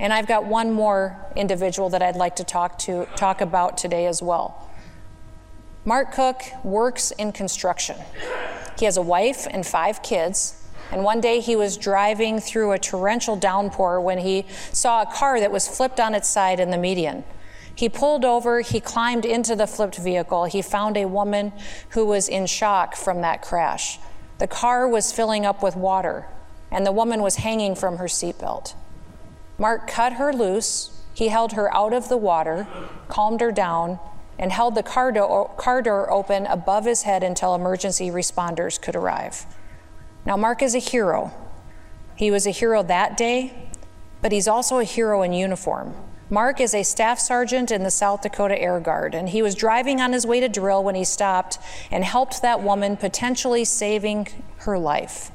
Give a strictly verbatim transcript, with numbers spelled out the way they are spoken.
And I've got one more individual that I'd like to talk to talk about today as well. Mark Cook works in construction. He has a wife and five kids. And one day he was driving through a torrential downpour when he saw a car that was flipped on its side in the median. He pulled over, he climbed into the flipped vehicle. He found a woman who was in shock from that crash. The car was filling up with water, and the woman was hanging from her seatbelt. Mark cut her loose. He held her out of the water, calmed her down, and held the car door, car door open above his head until emergency responders could arrive. Now, Mark is a hero. He was a hero that day, but he's also a hero in uniform. Mark is a staff sergeant in the South Dakota Air Guard, and he was driving on his way to drill when he stopped and helped that woman, potentially saving her life.